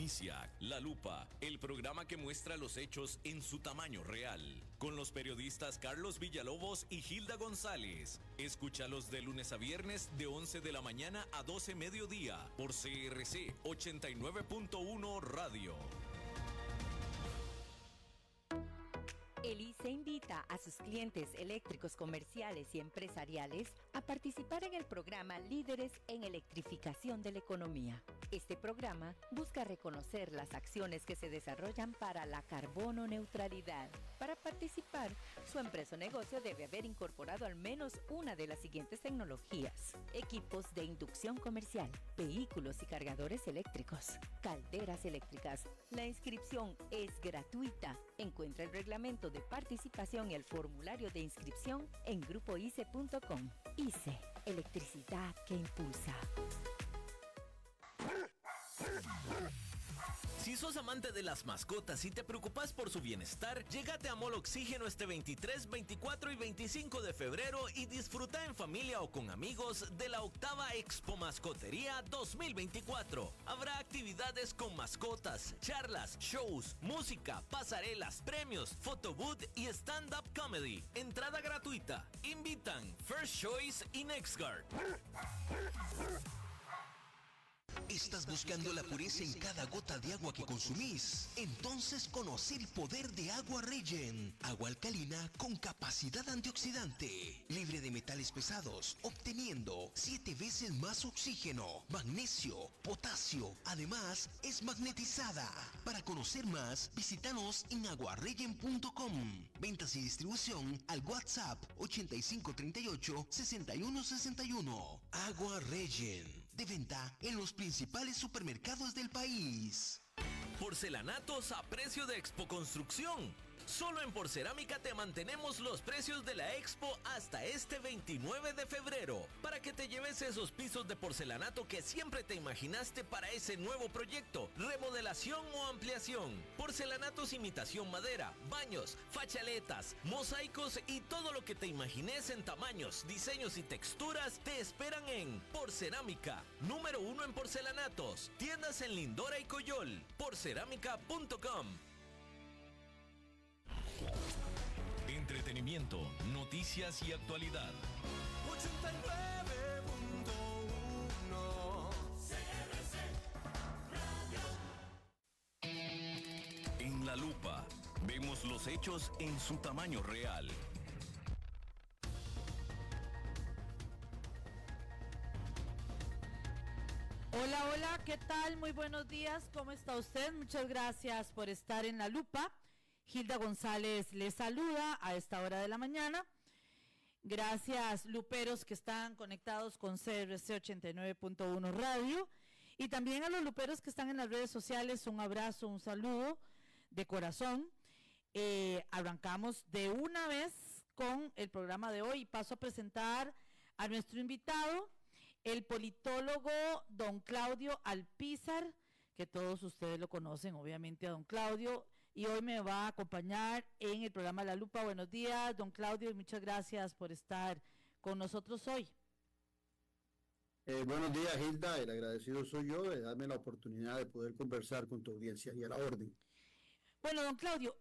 Inicia La Lupa, el programa que muestra los hechos en su tamaño real, con los periodistas Carlos Villalobos y Hilda González. Escúchalos de lunes a viernes de 11 de la mañana a 12 mediodía por CRC 89.1 Radio. El ICE invita a sus clientes eléctricos comerciales y empresariales a participar en el programa Líderes en Electrificación de la Economía. Este programa busca reconocer las acciones que se desarrollan para la carbono neutralidad. Para participar, su empresa o negocio debe haber incorporado al menos una de las siguientes tecnologías: equipos de inducción comercial, vehículos y cargadores eléctricos, calderas eléctricas. La inscripción es gratuita. Encuentra el reglamento de participación y el formulario de inscripción en grupoice.com. ICE, electricidad que impulsa. Si sos amante de las mascotas y te preocupas por su bienestar, llégate a Mall Oxígeno este 23, 24 y 25 de febrero y disfruta en familia o con amigos de la 8ª Expo Mascotería 2024. Habrá actividades con mascotas, charlas, shows, música, pasarelas, premios, photobooth y stand-up comedy. Entrada gratuita. Invitan First Choice y NextGuard. ¿Estás buscando la pureza en cada gota de agua que consumís? Entonces conoce el poder de Agua Regen. Agua alcalina con capacidad antioxidante, libre de metales pesados, obteniendo 7 veces más oxígeno, magnesio, potasio. Además, es magnetizada. Para conocer más, visítanos en aguaregen.com. Ventas y distribución al WhatsApp 8538-6161. Agua Regen. De venta en los principales supermercados del país. Porcelanatos a precio de Expo Construcción. Solo en Porcerámica te mantenemos los precios de la Expo hasta este 29 de febrero, para que te lleves esos pisos de porcelanato que siempre te imaginaste para ese nuevo proyecto, remodelación o ampliación. Porcelanatos imitación madera, baños, fachaletas, mosaicos y todo lo que te imagines en tamaños, diseños y texturas te esperan en Porcerámica, número 1 en porcelanatos. Tiendas en Lindora y Coyol. Porcerámica.com. Entretenimiento, noticias y actualidad. 89.1 CRC Radio. En La Lupa, vemos los hechos en su tamaño real. Hola, hola, ¿qué tal? Muy buenos días, ¿cómo está usted? Muchas gracias por estar en La Lupa. Hilda González les saluda a esta hora de la mañana. Gracias, luperos que están conectados con CRC 89.1 Radio, y también a los luperos que están en las redes sociales. Un abrazo, un saludo de corazón. Arrancamos de una vez con el programa de hoy y paso a presentar a nuestro invitado, el politólogo don Claudio Alpizar, que todos ustedes lo conocen, obviamente, a don Claudio, y hoy me va a acompañar en el programa La Lupa. Buenos días, don Claudio, y muchas gracias por estar con nosotros hoy. Buenos días, Hilda, el agradecido soy yo de darme la oportunidad de poder conversar con tu audiencia y a la orden. Bueno, don Claudio,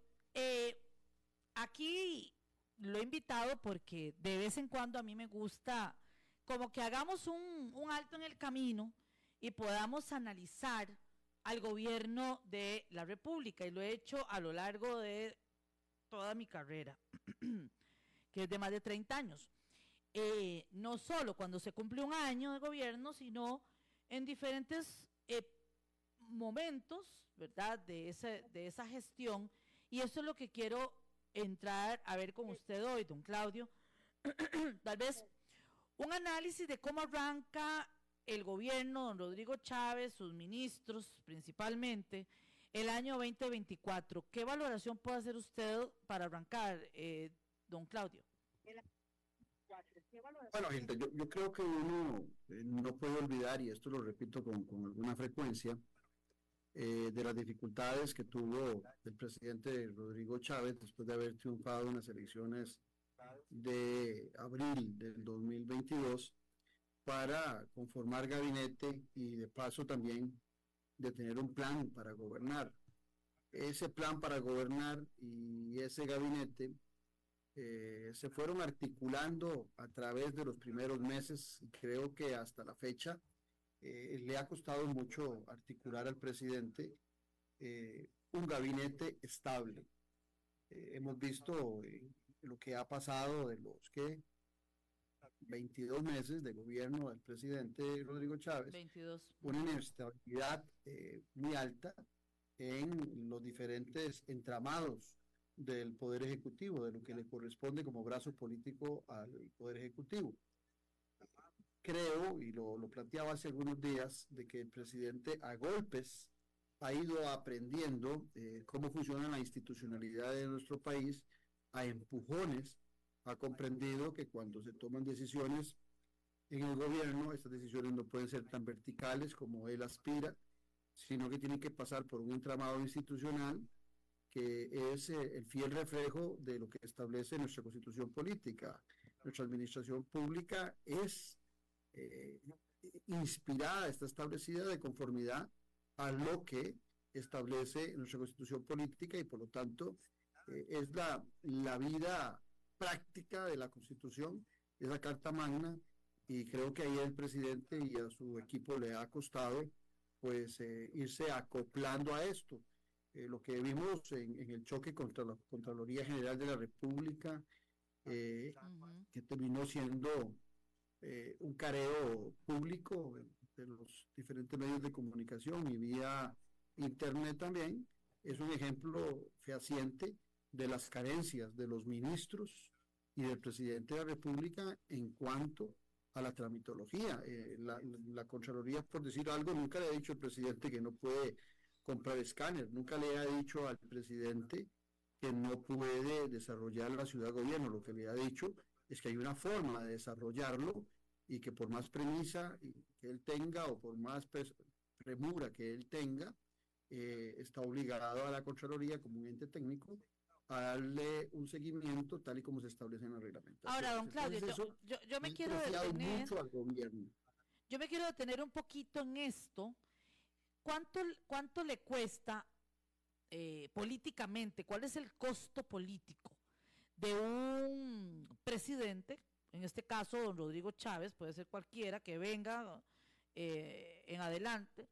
aquí lo he invitado porque de vez en cuando a mí me gusta como que hagamos un alto en el camino y podamos analizar al gobierno de la República, y lo he hecho a lo largo de toda mi carrera, que es de más de 30 años. No solo cuando se cumple un año de gobierno, sino en diferentes momentos, ¿verdad?, de esa gestión, y eso es lo que quiero entrar a ver con usted hoy, don Claudio. Tal vez un análisis de cómo arranca el gobierno, don Rodrigo Chávez, sus ministros principalmente, el año 2024. ¿Qué valoración puede hacer usted para arrancar, don Claudio? Bueno, gente, yo creo que uno no puede olvidar, y esto lo repito con alguna frecuencia, de las dificultades que tuvo el presidente Rodrigo Chávez después de haber triunfado en las elecciones de abril del 2022 para conformar gabinete y de paso también de tener un plan para gobernar. Ese plan para gobernar y ese gabinete se fueron articulando a través de los primeros meses y creo que hasta la fecha le ha costado mucho articular al presidente un gabinete estable. Hemos visto lo que ha pasado de los 22 meses de gobierno del presidente Rodrigo Chávez, 22. una inestabilidad muy alta en los diferentes entramados del Poder Ejecutivo, de lo que le corresponde como brazo político al Poder Ejecutivo. Creo, y lo planteaba hace algunos días, de que el presidente a golpes ha ido aprendiendo cómo funciona la institucionalidad de nuestro país, a empujones, ha comprendido que cuando se toman decisiones en el gobierno, estas decisiones no pueden ser tan verticales como él aspira, sino que tienen que pasar por un entramado institucional que es el fiel reflejo de lo que establece nuestra constitución política. Nuestra administración pública es inspirada, está establecida de conformidad a lo que establece nuestra constitución política y por lo tanto es la vida práctica de la constitución, es la carta magna y creo que ahí el presidente y a su equipo le ha costado pues irse acoplando a esto. Lo que vimos en el choque contra la Contraloría General de la República, que terminó siendo un careo público de los diferentes medios de comunicación y vía internet también, es un ejemplo fehaciente de las carencias de los ministros y del presidente de la República en cuanto a la tramitología. La Contraloría, por decir algo, nunca le ha dicho al presidente que no puede comprar escáner, nunca le ha dicho al presidente que no puede desarrollar la ciudad gobierno, lo que le ha dicho es que hay una forma de desarrollarlo y que por más premisa que él tenga o por más premura que él tenga, está obligado a la Contraloría como un ente técnico a darle un seguimiento tal y como se establece en la reglamentación. Ahora, don Claudio, yo me quiero detener mucho al gobierno. Yo me quiero detener un poquito en esto. ¿Cuánto le cuesta políticamente? ¿Cuál es el costo político de un presidente, en este caso don Rodrigo Chávez, puede ser cualquiera que venga en adelante,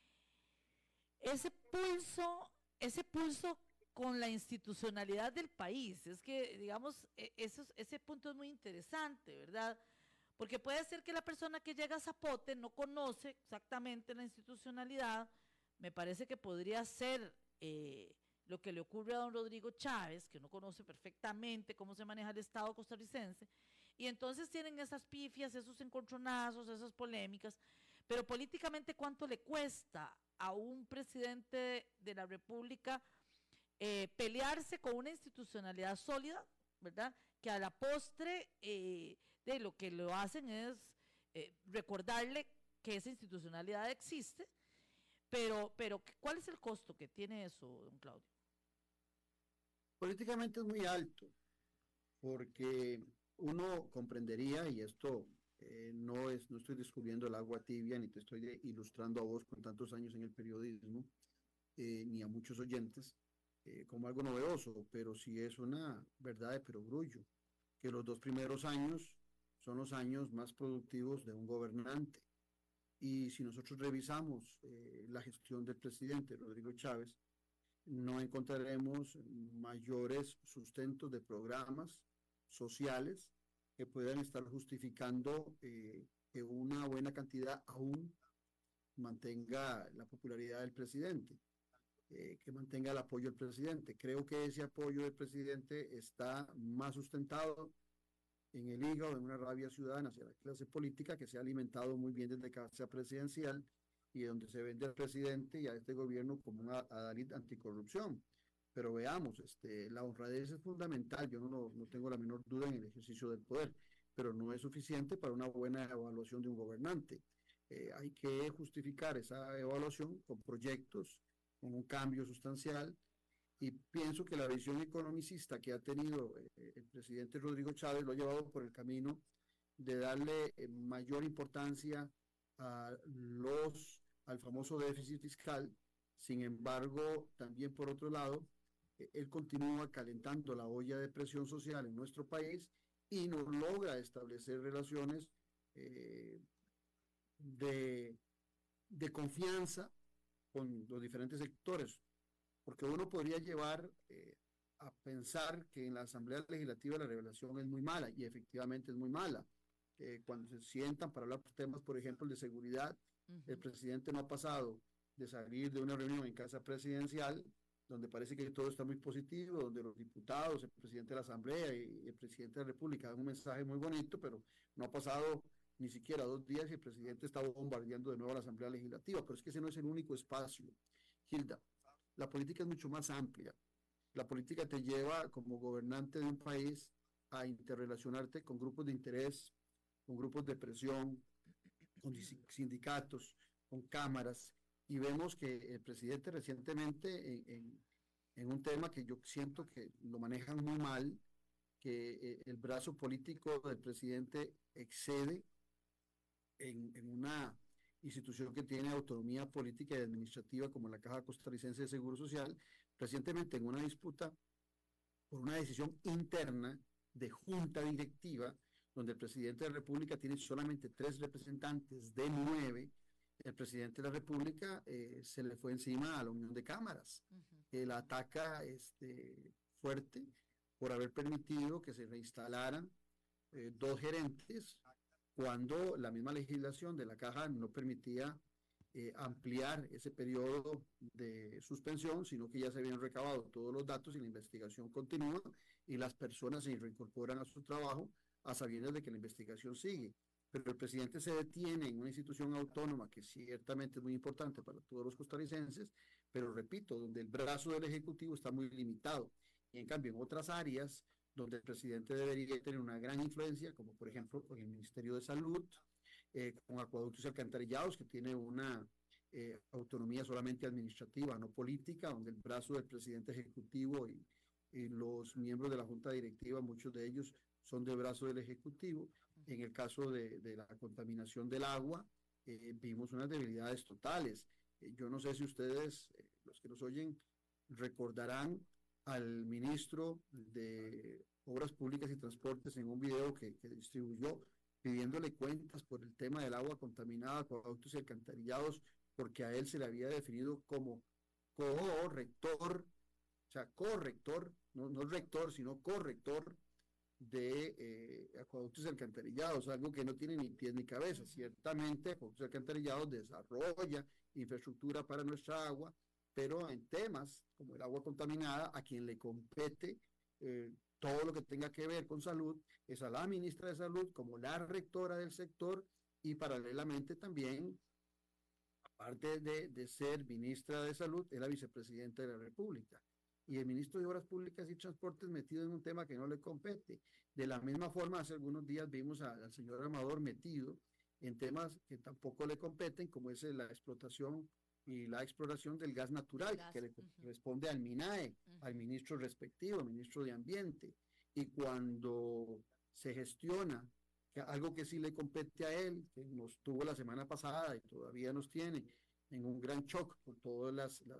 ese pulso con la institucionalidad del país? Es que, digamos, ese punto es muy interesante, ¿verdad? Porque puede ser que la persona que llega a Zapote no conoce exactamente la institucionalidad. Me parece que podría ser lo que le ocurre a don Rodrigo Chávez, que no conoce perfectamente cómo se maneja el Estado costarricense, y entonces tienen esas pifias, esos encontronazos, esas polémicas, pero políticamente, ¿cuánto le cuesta a un presidente de la República pelearse con una institucionalidad sólida, ¿verdad? Que a la postre de lo que lo hacen es recordarle que esa institucionalidad existe, pero ¿cuál es el costo que tiene eso, don Claudio? Políticamente es muy alto, porque uno comprendería, y esto no estoy descubriendo el agua tibia, ni te estoy ilustrando a vos con tantos años en el periodismo, ni a muchos oyentes, como algo novedoso, pero sí es una verdad de perogrullo, que los 2 primeros años son los años más productivos de un gobernante. Y si nosotros revisamos la gestión del presidente Rodrigo Chávez, no encontraremos mayores sustentos de programas sociales que puedan estar justificando que una buena cantidad aún mantenga la popularidad del presidente, que mantenga el apoyo del presidente. Creo que ese apoyo del presidente está más sustentado en el hígado, en una rabia ciudadana hacia la clase política que se ha alimentado muy bien desde casa presidencial y donde se vende al presidente y a este gobierno como un adalid anticorrupción. Pero veamos, la honradez es fundamental, yo no tengo la menor duda en el ejercicio del poder, pero no es suficiente para una buena evaluación de un gobernante. Hay que justificar esa evaluación con proyectos, con un cambio sustancial, y pienso que la visión economicista que ha tenido el presidente Rodrigo Chávez lo ha llevado por el camino de darle mayor importancia a los al famoso déficit fiscal. Sin embargo, también por otro lado, él continúa calentando la olla de presión social en nuestro país y no logra establecer relaciones de, de confianza con los diferentes sectores, porque uno podría llevar a pensar que en la Asamblea Legislativa la revelación es muy mala, y efectivamente es muy mala. Cuando se sientan para hablar temas, por ejemplo, de seguridad, el presidente no ha pasado de salir de una reunión en casa presidencial, donde parece que todo está muy positivo, donde los diputados, el presidente de la Asamblea y el presidente de la República dan un mensaje muy bonito, pero no ha pasado ni siquiera 2 días y el presidente está bombardeando de nuevo a la Asamblea Legislativa. Pero es que ese no es el único espacio, Hilda. La política es mucho más amplia. La política te lleva como gobernante de un país a interrelacionarte con grupos de interés, con grupos de presión, con sindicatos, con cámaras, y vemos que el presidente recientemente en un tema que yo siento que lo manejan muy mal, que el brazo político del presidente excede en una institución que tiene autonomía política y administrativa como la Caja Costarricense de Seguro Social, recientemente en una disputa por una decisión interna de junta directiva, donde el presidente de la República tiene solamente 3 representantes de 9, el presidente de la República se le fue encima a la Unión de Cámaras, la ataca fuerte por haber permitido que se reinstalaran 2 gerentes, cuando la misma legislación de la Caja no permitía ampliar ese periodo de suspensión, sino que ya se habían recabado todos los datos y la investigación continúa y las personas se reincorporan a su trabajo a sabiendas de que la investigación sigue. Pero el presidente se detiene en una institución autónoma que ciertamente es muy importante para todos los costarricenses, pero repito, donde el brazo del Ejecutivo está muy limitado. Y en cambio, en otras áreas donde el presidente debería tener una gran influencia, como por ejemplo en el Ministerio de Salud, con acueductos y alcantarillados, que tiene una autonomía solamente administrativa, no política, donde el brazo del presidente ejecutivo y los miembros de la junta directiva, muchos de ellos son de brazo del ejecutivo. En el caso de la contaminación del agua, vimos unas debilidades totales. Yo no sé si ustedes, los que nos oyen, recordarán al ministro de Obras Públicas y Transportes en un video que distribuyó pidiéndole cuentas por el tema del agua contaminada, acueductos y alcantarillados, porque a él se le había definido como corrector, o sea, corrector, no rector, sino corrector de acueductos y alcantarillados, algo que no tiene ni pies ni cabeza. Ciertamente, acueductos y alcantarillados desarrolla infraestructura para nuestra agua, pero en temas como el agua contaminada, a quien le compete todo lo que tenga que ver con salud es a la ministra de Salud como la rectora del sector, y paralelamente también, aparte de ser ministra de Salud, es la vicepresidenta de la República. Y el ministro de Obras Públicas y Transportes metido en un tema que no le compete. De la misma forma, hace algunos días vimos al señor Amador metido en temas que tampoco le competen, como es la explotación y la exploración del gas natural, que le corresponde al MINAE, al ministro respectivo, al ministro de Ambiente. Y cuando se gestiona algo que sí le compete a él, que nos tuvo la semana pasada y todavía nos tiene en un gran shock por todas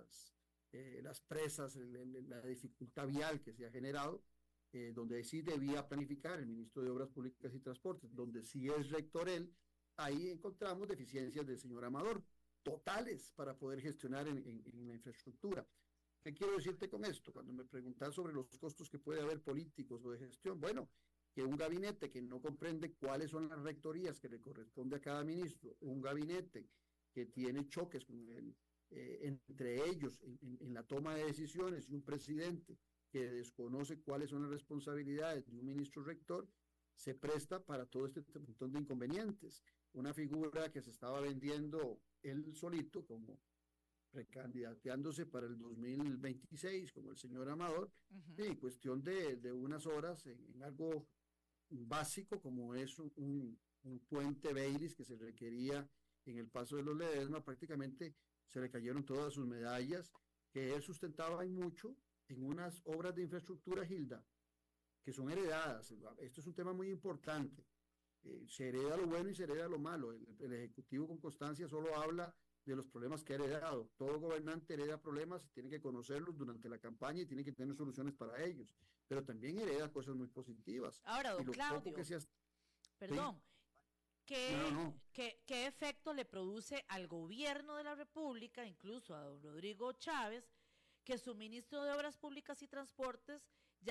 las presas, la dificultad vial que se ha generado, donde sí debía planificar el ministro de Obras Públicas y Transportes, donde sí es rector él, ahí encontramos deficiencias del señor Amador, totales para poder gestionar en la infraestructura. ¿Qué quiero decirte con esto? Cuando me preguntas sobre los costos que puede haber políticos o de gestión, bueno, que un gabinete que no comprende cuáles son las rectorías que le corresponde a cada ministro, un gabinete que tiene choques con entre ellos en la toma de decisiones, y un presidente que desconoce cuáles son las responsabilidades de un ministro rector, se presta para todo este montón de inconvenientes. Una figura que se estaba vendiendo él solito como recandidateándose para el 2026, como el señor Amador, en cuestión de unas horas en algo básico como es un puente Baylis que se requería en el Paso de los Ledesma, prácticamente se le cayeron todas sus medallas, que él sustentaba en mucho en unas obras de infraestructura, Hilda, que son heredadas. Esto es un tema muy importante. Se hereda lo bueno y se hereda lo malo. El Ejecutivo con constancia solo habla de los problemas que ha heredado. Todo gobernante hereda problemas y tiene que conocerlos durante la campaña y tiene que tener soluciones para ellos, pero también hereda cosas muy positivas. Ahora, Y don lo poco Claudio, que se ha... perdón, No, no. ¿qué efecto le produce al gobierno de la República, incluso a don Rodrigo Chávez, que su ministro de Obras Públicas y Transportes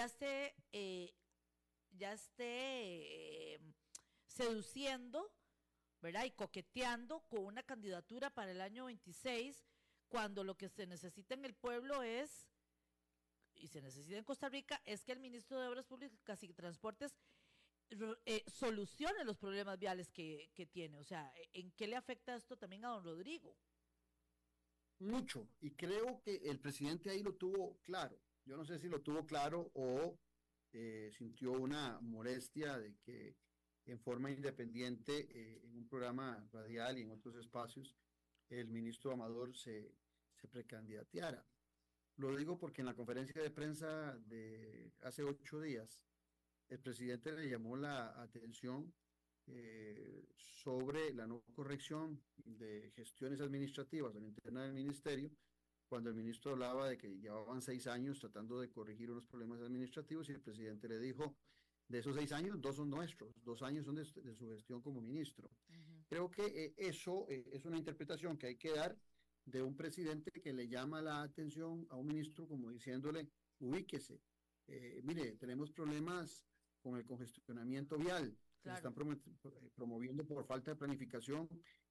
ya esté seduciendo, ¿verdad? Y coqueteando con una candidatura para el año 26, cuando lo que se necesita en el pueblo es, y se necesita en Costa Rica, es que el ministro de Obras Públicas y Transportes solucione los problemas viales que tiene? O sea, ¿en qué le afecta esto también a don Rodrigo? Mucho, y creo que el presidente ahí lo tuvo claro. Yo no sé si lo tuvo claro o sintió una molestia de que en forma independiente, en un programa radial y en otros espacios, el ministro Amador se precandidateara. Lo digo porque en la conferencia de prensa de hace 8 días, el presidente le llamó la atención sobre la no corrección de gestiones administrativas a la interna del ministerio, cuando el ministro hablaba de que llevaban 6 años tratando de corregir unos problemas administrativos y el presidente le dijo, de esos 6 años, 2 son nuestros, 2 años son de su gestión como ministro. Creo que eso es una interpretación que hay que dar de un presidente que le llama la atención a un ministro como diciéndole, ubíquese, mire, tenemos problemas con el congestionamiento vial, que se están promoviendo por falta de planificación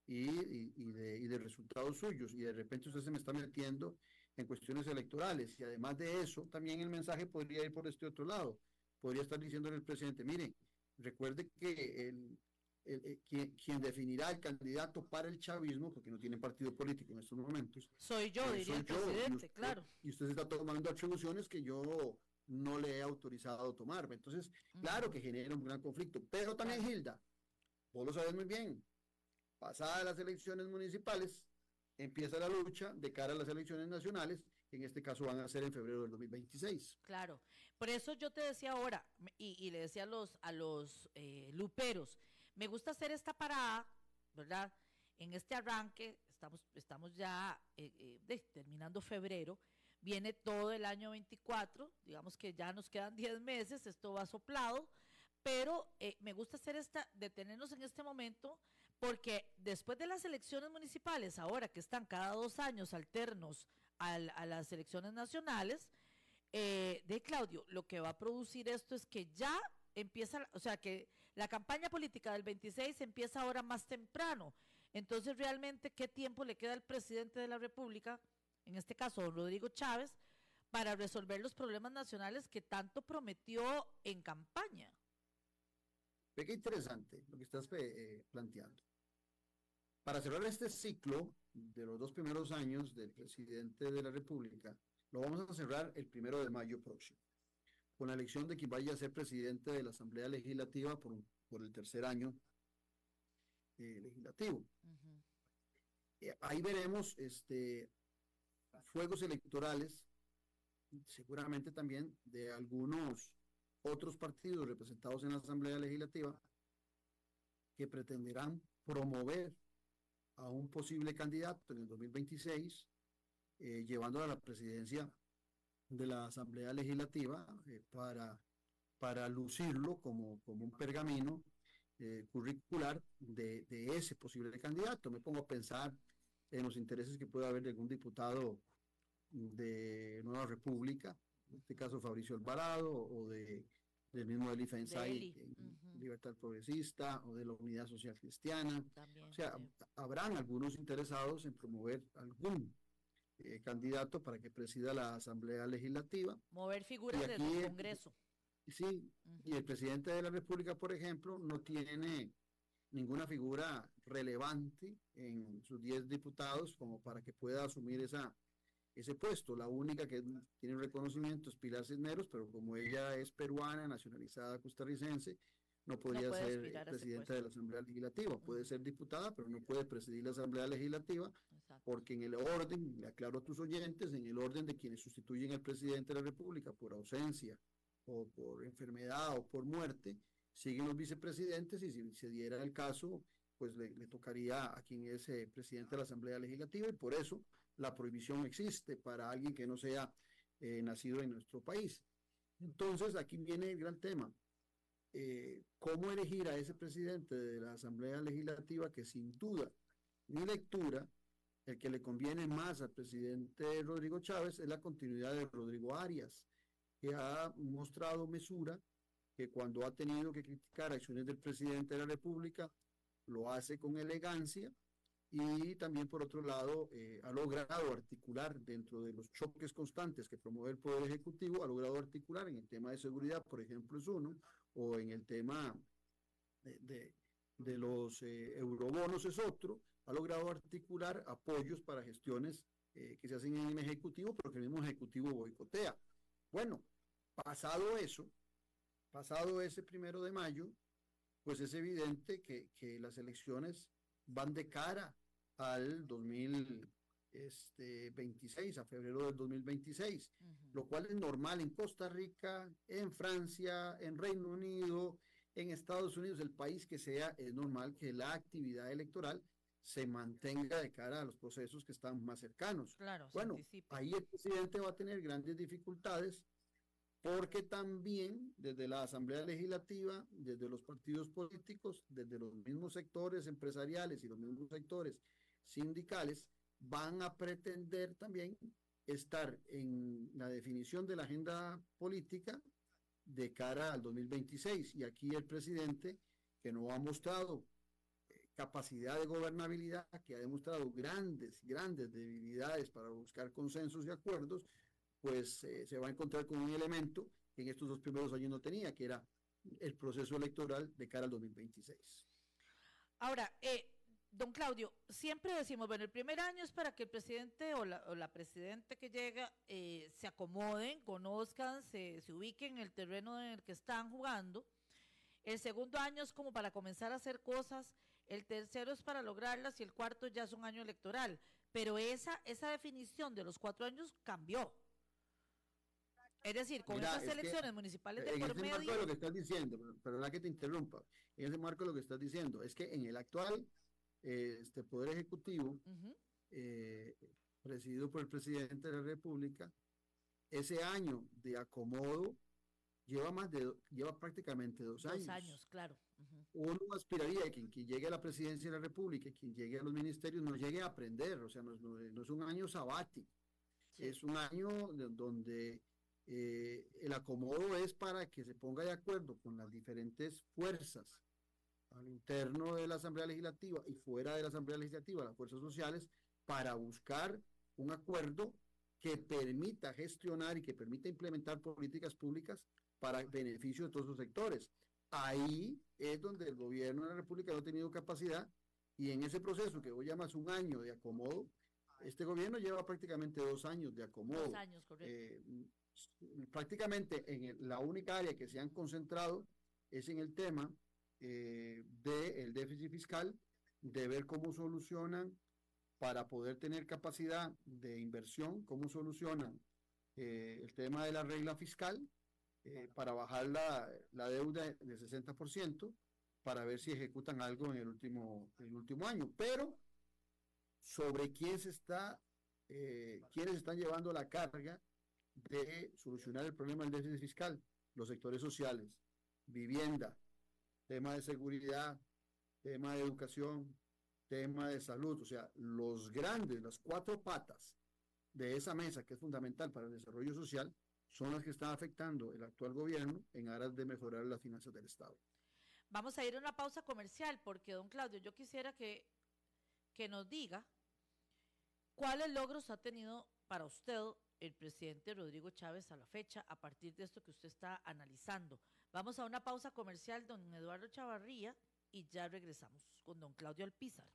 y de resultados suyos, y de repente usted se me está metiendo en cuestiones electorales, y además de eso, también el mensaje podría ir por este otro lado, podría estar diciéndole al presidente, mire, recuerde que quien definirá el candidato para el chavismo, porque no tiene partido político en estos momentos, soy yo, diría el presidente, claro. Y usted se está tomando atribuciones que yo no le he autorizado a tomar. Entonces, claro que genera un gran conflicto, pero también, Hilda, vos lo sabes muy bien, pasadas las elecciones municipales, empieza la lucha de cara a las elecciones nacionales, que en este caso van a ser en febrero del 2026. Claro, por eso yo te decía ahora, y le decía a los luperos, me gusta hacer esta parada, ¿verdad? En este arranque, estamos ya terminando febrero, viene todo el año 24, digamos que ya nos quedan 10 meses, esto va soplado, pero me gusta detenernos en este momento, porque después de las elecciones municipales, ahora que están cada 2 años alternos a las elecciones nacionales, de Claudio, lo que va a producir esto es que ya empieza, o sea, que la campaña política del 26 empieza ahora más temprano. Entonces, realmente, ¿qué tiempo le queda al presidente de la República, en este caso, don Rodrigo Chávez, para resolver los problemas nacionales que tanto prometió en campaña? Ve qué interesante lo que estás planteando. Para cerrar este ciclo de los 2 primeros años del presidente de la República, lo vamos a cerrar el 1 de mayo próximo, con la elección de quien vaya a ser presidente de la Asamblea Legislativa por el tercer año legislativo. Ahí veremos fuegos electorales, seguramente también de algunos otros partidos representados en la Asamblea Legislativa, que pretenderán promover a un posible candidato en el 2026, llevándolo a la presidencia de la Asamblea Legislativa para lucirlo como un pergamino curricular de ese posible candidato. Me pongo a pensar en los intereses que puede haber de algún diputado de Nueva República, en este caso Fabricio Alvarado, o del mismo Eli Fensay, Libertad Progresista, o de la Unidad Social Cristiana. También, o sea, habrán algunos interesados en promover algún candidato para que presida la Asamblea Legislativa. Mover figuras desde el Congreso. Sí, y el presidente de la República, por ejemplo, no tiene ninguna figura relevante en sus 10 diputados como para que pueda asumir ese puesto. La única que tiene un reconocimiento es Pilar Cisneros, pero como ella es peruana, nacionalizada costarricense, no podría ser presidenta de la Asamblea Legislativa. Puede ser diputada, pero no puede presidir la Asamblea Legislativa. Exacto. Porque en el orden, le aclaro a tus oyentes, en el orden de quienes sustituyen al presidente de la República por ausencia o por enfermedad o por muerte, siguen los vicepresidentes, y si se diera el caso, pues le tocaría a quien es presidente de la Asamblea Legislativa, y por eso la prohibición existe para alguien que no sea nacido en nuestro país. Entonces, aquí viene el gran tema. ¿Cómo elegir a ese presidente de la Asamblea Legislativa que sin duda, mi lectura, el que le conviene más al presidente Rodrigo Chávez es la continuidad de Rodrigo Arias, que ha mostrado mesura, que cuando ha tenido que criticar acciones del presidente de la República, lo hace con elegancia, y también por otro lado ha logrado articular dentro de los choques constantes que promueve el Poder Ejecutivo, ha logrado articular en el tema de seguridad, por ejemplo, es uno, o en el tema de los eurobonos es otro, ha logrado articular apoyos para gestiones que se hacen en el Ejecutivo, pero que el mismo Ejecutivo boicotea. Bueno, pasado eso, pasado ese 1 de mayo, pues es evidente que las elecciones van de cara al 2026, a febrero del 2026, lo cual es normal en Costa Rica, en Francia, en Reino Unido, en Estados Unidos, el país que sea, es normal que la actividad electoral se mantenga de cara a los procesos que están más cercanos. Claro, bueno, ahí el presidente va a tener grandes dificultades, porque también desde la Asamblea Legislativa, desde los partidos políticos, desde los mismos sectores empresariales y los mismos sectores sindicales, van a pretender también estar en la definición de la agenda política de cara al 2026. Y aquí el presidente, que no ha mostrado capacidad de gobernabilidad, que ha demostrado grandes debilidades para buscar consensos y acuerdos, pues se va a encontrar con un elemento que en estos 2 primeros años no tenía, que era el proceso electoral de cara al 2026. Ahora, don Claudio, siempre decimos, bueno, el primer año es para que el presidente o la presidente que llega se acomoden, conozcan, se ubiquen en el terreno en el que están jugando. El segundo año es como para comenzar a hacer cosas, el tercero es para lograrlas y el cuarto ya es un año electoral. Pero esa definición de los 4 años cambió. Es decir, con estas elecciones municipales de por medio... En ese marco de lo que estás diciendo, perdona que te interrumpa, en ese marco de lo que estás diciendo, es que en el actual Poder Ejecutivo, presidido por el presidente de la República, ese año de acomodo lleva prácticamente 2 años. 2 años, claro. Uno aspiraría a que quien llegue a la presidencia de la República, quien llegue a los ministerios, no llegue a aprender, o sea, no es un año sabático, sí. Es un año donde el acomodo es para que se ponga de acuerdo con las diferentes fuerzas al interno de la Asamblea Legislativa y fuera de la Asamblea Legislativa, las fuerzas sociales, para buscar un acuerdo que permita gestionar y que permita implementar políticas públicas para beneficio de todos los sectores. Ahí es donde el gobierno de la República no ha tenido capacidad, y en ese proceso que vos llamas un año de acomodo, este gobierno lleva prácticamente 2 años de acomodo. 2 años, correcto. Prácticamente la única área que se han concentrado es en el tema del déficit fiscal, de ver cómo solucionan para poder tener capacidad de inversión, cómo solucionan el tema de la regla fiscal, para bajar la deuda de 60%, para ver si ejecutan algo en el último año. Pero sobre quiénes están llevando la carga de solucionar el problema del déficit fiscal: los sectores sociales, vivienda, tema de seguridad, tema de educación, tema de salud. O sea, las 4 patas de esa mesa, que es fundamental para el desarrollo social, son las que están afectando el actual gobierno en aras de mejorar las finanzas del Estado. Vamos a ir a una pausa comercial, porque, don Claudio, yo quisiera que nos diga cuáles logros ha tenido para usted el presidente Rodrigo Chávez a la fecha, a partir de esto que usted está analizando. Vamos a una pausa comercial, don Eduardo Chavarría, y ya regresamos con don Claudio Alpizar.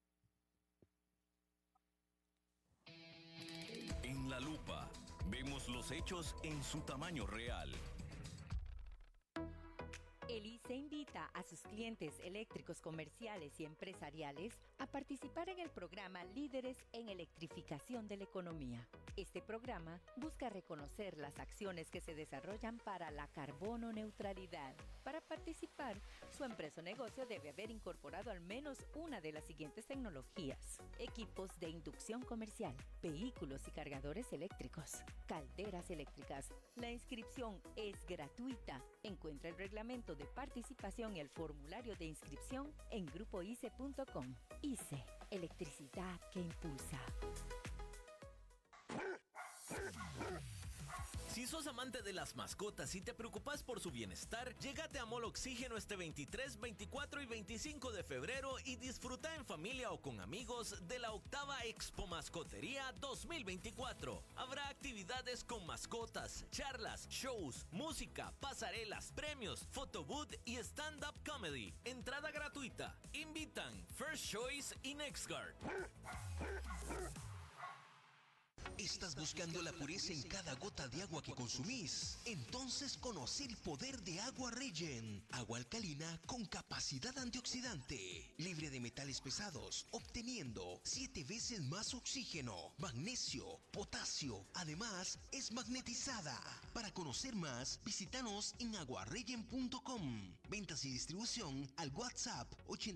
En la lupa vemos los hechos en su tamaño real. El ICE invita a sus clientes eléctricos comerciales y empresariales a participar en el programa Líderes en Electrificación de la Economía. Este programa busca reconocer las acciones que se desarrollan para la carbono neutralidad. Para participar, su empresa o negocio debe haber incorporado al menos una de las siguientes tecnologías: equipos de inducción comercial, vehículos y cargadores eléctricos, calderas eléctricas. La inscripción es gratuita. Encuentra el reglamento de participación y el formulario de inscripción en grupoice.com. ICE, electricidad que impulsa. Si sos amante de las mascotas y te preocupas por su bienestar, llégate a Mall Oxígeno este 23, 24 y 25 de febrero y disfruta en familia o con amigos de la 8ª Expo Mascotería 2024. Habrá actividades con mascotas, charlas, shows, música, pasarelas, premios, photobooth y stand-up comedy. Entrada gratuita. Invitan First Choice y NextGuard. ¿Estás buscando la pureza en cada gota de agua que consumís? Entonces conoce el poder de Agua Regen. Agua alcalina con capacidad antioxidante, libre de metales pesados, obteniendo 7 veces más oxígeno, magnesio, potasio. Además, es magnetizada. Para conocer más, visítanos en aguaregen.com. Ventas y distribución al WhatsApp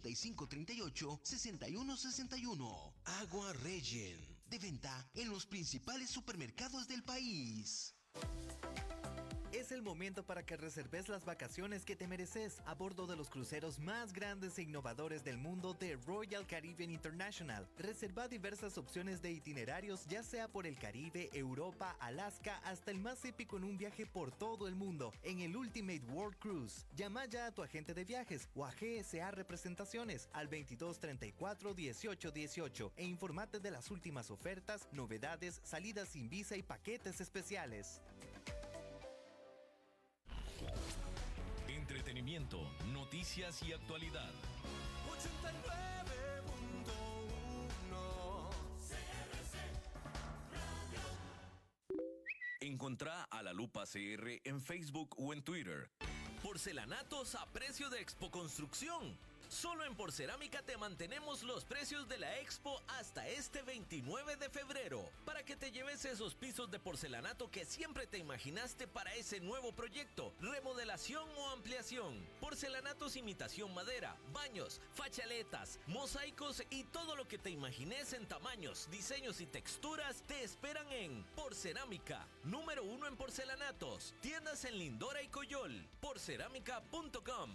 8538-6161. Agua Regen. De venta en los principales supermercados del país. Es el momento para que reserves las vacaciones que te mereces a bordo de los cruceros más grandes e innovadores del mundo de Royal Caribbean International. Reserva diversas opciones de itinerarios, ya sea por el Caribe, Europa, Alaska, hasta el más épico en un viaje por todo el mundo en el Ultimate World Cruise. Llama ya a tu agente de viajes o a GSA Representaciones al 2234-1818 e infórmate de las últimas ofertas, novedades, salidas sin visa y paquetes especiales. Entretenimiento, noticias y actualidad. 89.1 CRC Radio. Encontrá a La Lupa CR en Facebook o en Twitter. Porcelanatos a precio de Expo Construcción. Solo en Porcerámica te mantenemos los precios de la Expo hasta este 29 de febrero, para que te lleves esos pisos de porcelanato que siempre te imaginaste para ese nuevo proyecto, remodelación o ampliación. Porcelanatos imitación madera, baños, fachaletas, mosaicos y todo lo que te imagines en tamaños, diseños y texturas te esperan en Porcerámica, número 1 en porcelanatos. Tiendas en Lindora y Coyol. Porcerámica.com.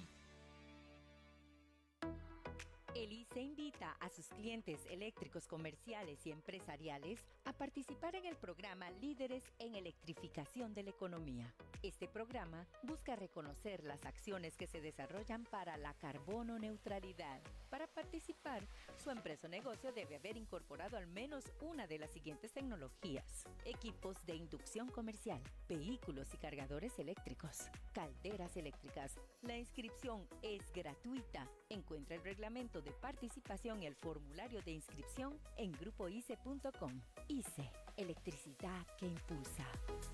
El ICE invita a sus clientes eléctricos comerciales y empresariales a participar en el programa Líderes en Electrificación de la Economía. Este programa busca reconocer las acciones que se desarrollan para la carbono neutralidad. Para participar, su empresa o negocio debe haber incorporado al menos una de las siguientes tecnologías: equipos de inducción comercial, vehículos y cargadores eléctricos, calderas eléctricas. La inscripción es gratuita. Encuentra el reglamento de participación y el formulario de inscripción en grupoice.com. ICE, electricidad que impulsa.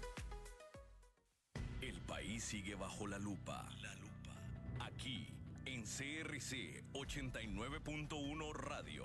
El país sigue bajo la lupa. Aquí, en CRC 89.1 Radio.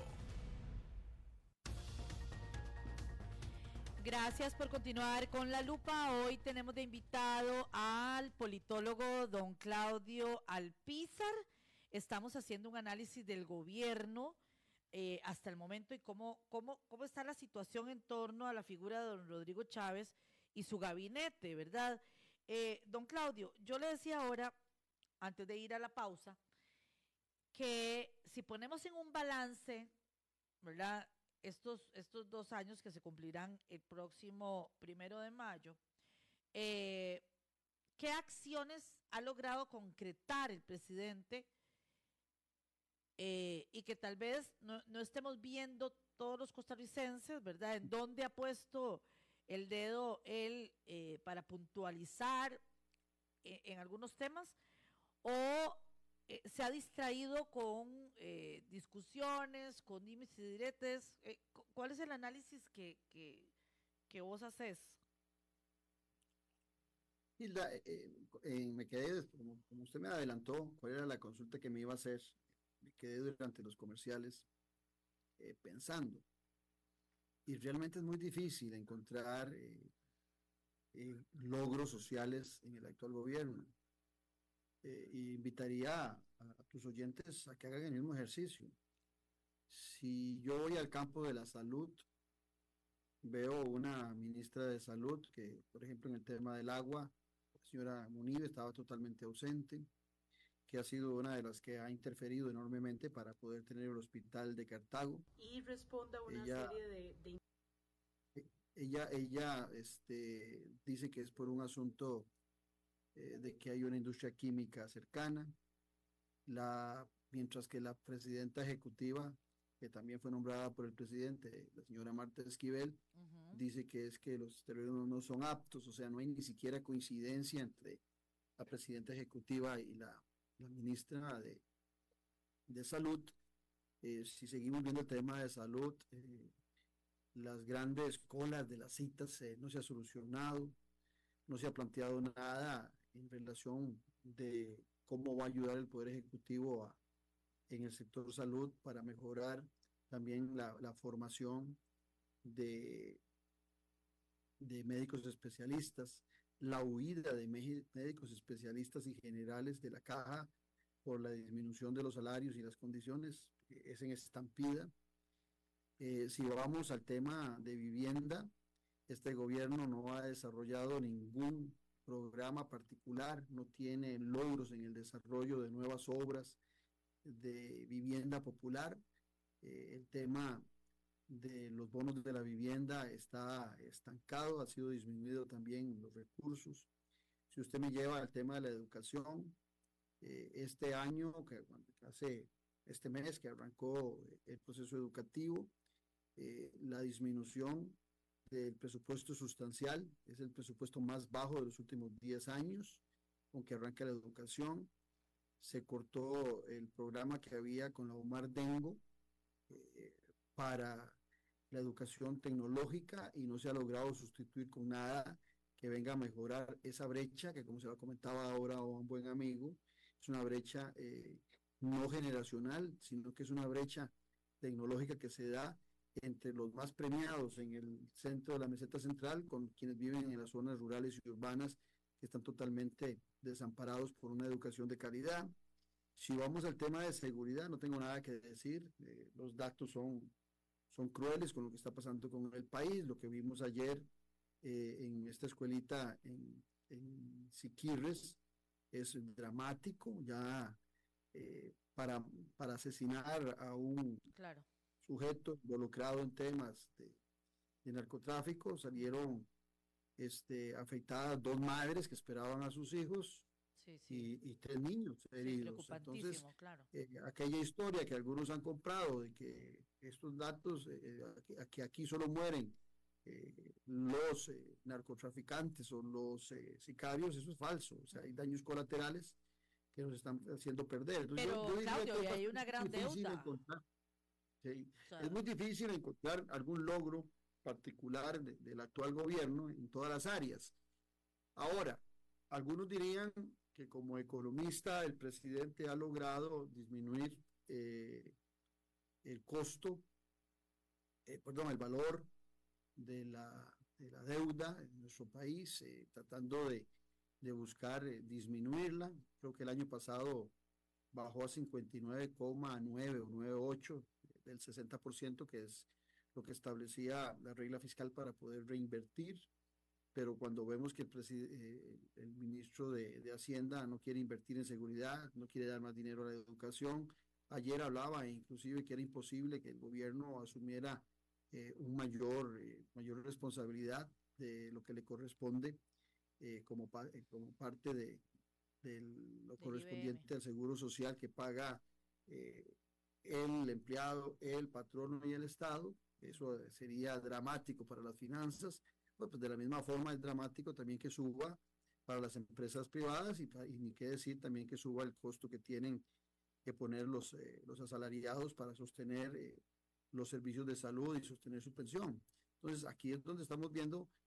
Gracias por continuar con La Lupa. Hoy tenemos de invitado al politólogo don Claudio Alpizar. Estamos haciendo un análisis del gobierno hasta el momento y cómo está la situación en torno a la figura de don Rodrigo Chávez y su gabinete, ¿verdad? Don Claudio, yo le decía ahora, antes de ir a la pausa, que si ponemos en un balance, ¿verdad?, estos 2 años que se cumplirán el próximo 1 de mayo, ¿qué acciones ha logrado concretar el presidente y que tal vez no estemos viendo todos los costarricenses, ¿verdad?, en dónde ha puesto el dedo él para puntualizar en algunos temas, o se ha distraído con discusiones, con dimes y diretes? ¿Cuál es el análisis que vos haces? Hilda, me quedé, como usted me adelantó, cuál era la consulta que me iba a hacer, me quedé durante los comerciales pensando, y realmente es muy difícil encontrar logros sociales en el actual gobierno. Y invitaría a tus oyentes a que hagan el mismo ejercicio. Si yo voy al campo de la salud, veo una ministra de salud que, por ejemplo, en el tema del agua, la señora Munive estaba totalmente ausente, que ha sido una de las que ha interferido enormemente para poder tener el hospital de Cartago. Y responda a una Ella, serie de... ella dice que es por un asunto de que hay una industria química cercana, mientras que la presidenta ejecutiva, que también fue nombrada por el presidente, la señora Marta Esquivel, dice que es que los terrenos no son aptos, o sea, no hay ni siquiera coincidencia entre la presidenta ejecutiva y la ministra de Salud. Si seguimos viendo el tema de salud, las grandes colas de las citas no se ha solucionado, no se ha planteado nada en relación de cómo va a ayudar el Poder Ejecutivo en el sector salud para mejorar también la formación de, de médicos especialistas, la huida de médicos especialistas y generales de la caja por la disminución de los salarios y las condiciones, es en estampida. Si vamos al tema de vivienda, este gobierno no ha desarrollado ningún programa particular, no tiene logros en el desarrollo de nuevas obras de vivienda popular. El tema de los bonos de la vivienda está estancado, ha sido disminuido también los recursos. Si usted me lleva al tema de la educación, este año, este mes que arrancó el proceso educativo, la disminución del presupuesto sustancial, es el presupuesto más bajo de los últimos 10 años, aunque arranca la educación. Se cortó el programa que había con la Omar Dengo para la educación tecnológica y no se ha logrado sustituir con nada que venga a mejorar esa brecha, que como se lo comentaba ahora a un buen amigo, es una brecha no generacional, sino que es una brecha tecnológica que se da entre los más premiados en el centro de la meseta central con quienes viven en las zonas rurales y urbanas que están totalmente desamparados por una educación de calidad. Si vamos al tema de seguridad, no tengo nada que decir, los datos son crueles con lo que está pasando con el país, lo que vimos ayer en esta escuelita en Siquirres es dramático, ya para asesinar a un sujeto involucrado en temas de narcotráfico, salieron afectadas 2 madres que esperaban a sus hijos y 3 niños heridos. Entonces, claro. Aquella historia que algunos han comprado de que estos datos, que aquí solo mueren los narcotraficantes o los sicarios, eso es falso. O sea, hay daños colaterales que nos están haciendo perder. Entonces, pero Claudio, y hay una gran deuda. Sí, es muy difícil encontrar algún logro particular del actual gobierno en todas las áreas. Ahora, algunos dirían que como economista el presidente ha logrado disminuir el costo, el valor de la deuda en nuestro país, tratando de buscar disminuirla. Creo que el año pasado bajó a 59,9 o 9,8 del 60%, que es lo que establecía la regla fiscal para poder reinvertir. Pero cuando vemos que el ministro de Hacienda no quiere invertir en seguridad, no quiere dar más dinero a la educación, ayer hablaba inclusive que era imposible que el gobierno asumiera una mayor responsabilidad de lo que le corresponde como parte de lo correspondiente al seguro social que paga el empleado, el patrono y el Estado. Eso sería dramático para las finanzas. Pues de la misma forma es dramático también que suba para las empresas privadas y ni qué decir también que suba el costo que tienen que poner los asalariados para sostener los servicios de salud y sostener su pensión. Entonces aquí es donde estamos viendo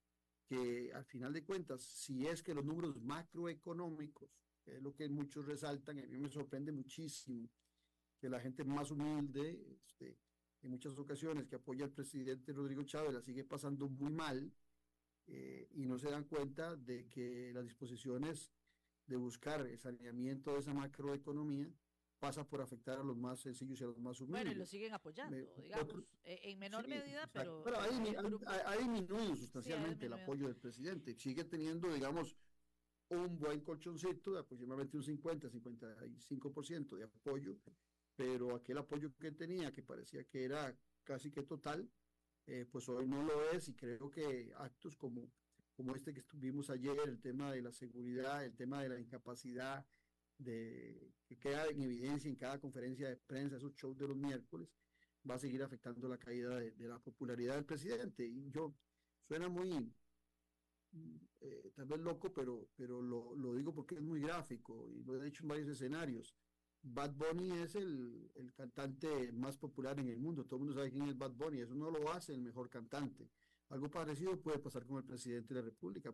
que al final de cuentas, si es que los números macroeconómicos, que es lo que muchos resaltan, a mí me sorprende muchísimo que la gente más humilde, en muchas ocasiones que apoya al presidente Rodrigo Chávez, la sigue pasando muy mal, y no se dan cuenta de que las disposiciones de buscar el saneamiento de esa macroeconomía pasa por afectar a los más sencillos y a los más humildes. Bueno, y lo siguen apoyando, digamos, en menor Sí, medida, exacto. pero Ha disminuido Sí, sustancialmente ha el disminuido. apoyo del presidente. Sigue teniendo, digamos, un buen colchoncito de aproximadamente un 50-55% de apoyo, pero aquel apoyo que tenía, que parecía que era casi que total, pues hoy no lo es, y creo que actos como este que estuvimos ayer, el tema de la seguridad, el tema de la incapacidad, que queda en evidencia en cada conferencia de prensa, esos shows de los miércoles, va a seguir afectando la caída de la popularidad del presidente. Y suena muy, tal vez loco, pero lo digo porque es muy gráfico y lo he dicho en varios escenarios. Bad Bunny es el cantante más popular en el mundo. Todo el mundo sabe quién es Bad Bunny. Eso no lo hace el mejor cantante. Algo parecido puede pasar con el presidente de la República.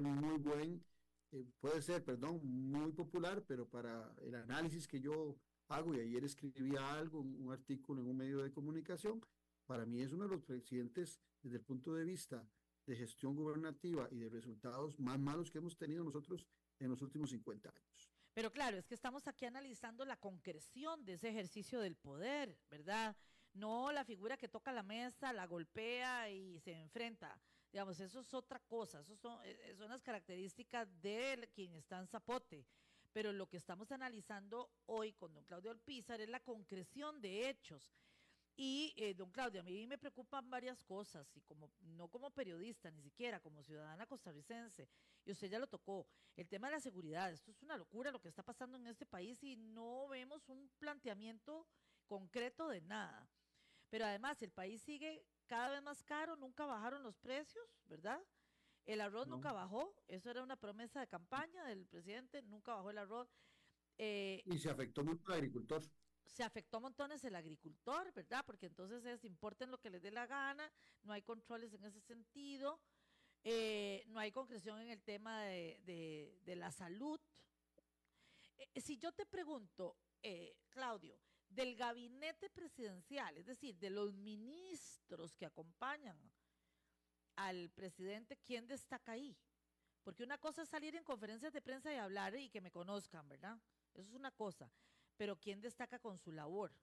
Puede ser, perdón, muy popular, pero para el análisis que yo hago, y ayer escribía algo, un artículo en un medio de comunicación, para mí es uno de los presidentes desde el punto de vista de gestión gubernativa y de resultados más malos que hemos tenido nosotros en los últimos 50 años. Pero claro, es que estamos aquí analizando la concreción de ese ejercicio del poder, ¿verdad? No la figura que toca la mesa, la golpea y se enfrenta. Digamos, eso es otra cosa, son las características de quien está en zapote. Pero lo que estamos analizando hoy con don Claudio Alpizar es la concreción de hechos. Y don Claudio, a mí me preocupan varias cosas, y no como periodista, ni siquiera como ciudadana costarricense, y usted ya lo tocó, el tema de la seguridad. Esto es una locura lo que está pasando en este país y no vemos un planteamiento concreto de nada. Pero además el país sigue cada vez más caro, nunca bajaron los precios, ¿verdad? El arroz No. nunca bajó, eso era una promesa de campaña del presidente, nunca bajó el arroz. Y se afectó mucho al agricultor. Se afectó montones el agricultor, ¿verdad? Porque entonces importen lo que les dé la gana, no hay controles en ese sentido, no hay concreción en el tema de la salud. Si yo te pregunto, Claudio, del gabinete presidencial, es decir, de los ministros que acompañan al presidente, ¿quién destaca ahí? Porque una cosa es salir en conferencias de prensa y hablar y que me conozcan, ¿verdad? Eso es una cosa. Pero ¿quién destaca con su labor?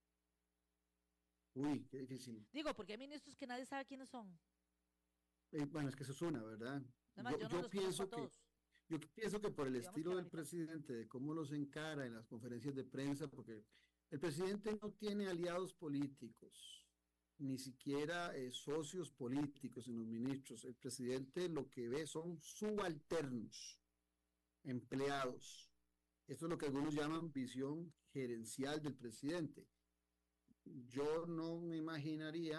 Uy, qué difícil. Digo, porque hay ministros que nadie sabe quiénes son. Bueno, es que eso es una, ¿verdad? Además, yo no los conozco a todos. Yo pienso que por el Digamos estilo que la del mitad. presidente, de cómo los encara en las conferencias de prensa, porque el presidente no tiene aliados políticos, ni siquiera socios políticos en los ministros. El presidente lo que ve son subalternos, empleados. Esto es lo que algunos llaman visión gerencial del presidente. Yo no me imaginaría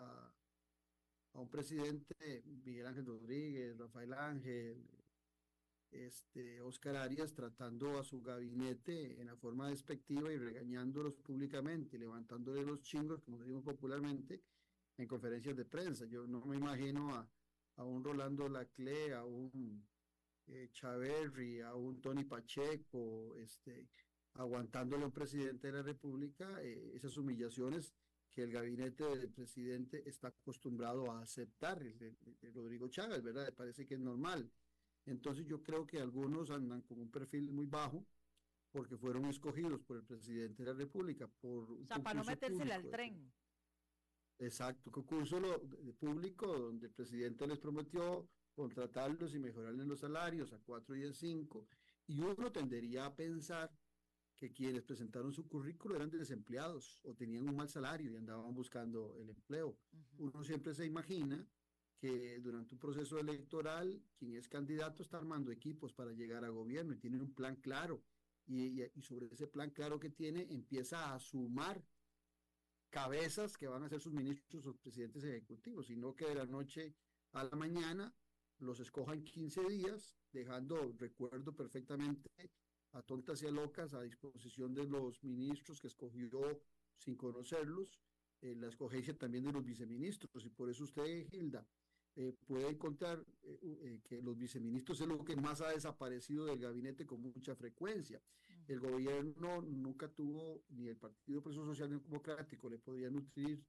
a un presidente, Miguel Ángel Rodríguez, Rafael Ángel, Oscar Arias, tratando a su gabinete en la forma despectiva y regañándolos públicamente, levantándole los chingos, como decimos popularmente, en conferencias de prensa. Yo no me imagino a un Rolando Laclé, a un Chaverri, a un Tony Pacheco, aguantándole a un presidente de la República esas humillaciones que el gabinete del presidente está acostumbrado a aceptar, el de Rodrigo Chávez, ¿verdad? Me parece que es normal. Entonces yo creo que algunos andan con un perfil muy bajo porque fueron escogidos por el presidente de la República por un O sea, para no concurso metérsele al público. tren. Exacto, concurso de público donde el presidente les prometió contratarlos y mejorarles los salarios a 4 y a 5, y uno tendería a pensar que quienes presentaron su currículo eran desempleados o tenían un mal salario y andaban buscando el empleo. Uno siempre se imagina que durante un proceso electoral quien es candidato está armando equipos para llegar a gobierno y tiene un plan claro, y sobre ese plan claro que tiene empieza a sumar cabezas que van a ser sus ministros o presidentes ejecutivos, sino que de la noche a la mañana los escojan 15 días, dejando, recuerdo perfectamente, a tontas y a locas a disposición de los ministros que escogió sin conocerlos, la escogencia también de los viceministros, y por eso usted, Gilda, puede encontrar que los viceministros es lo que más ha desaparecido del gabinete con mucha frecuencia. El gobierno nunca tuvo, ni el Partido Progreso Social Democrático le podía nutrir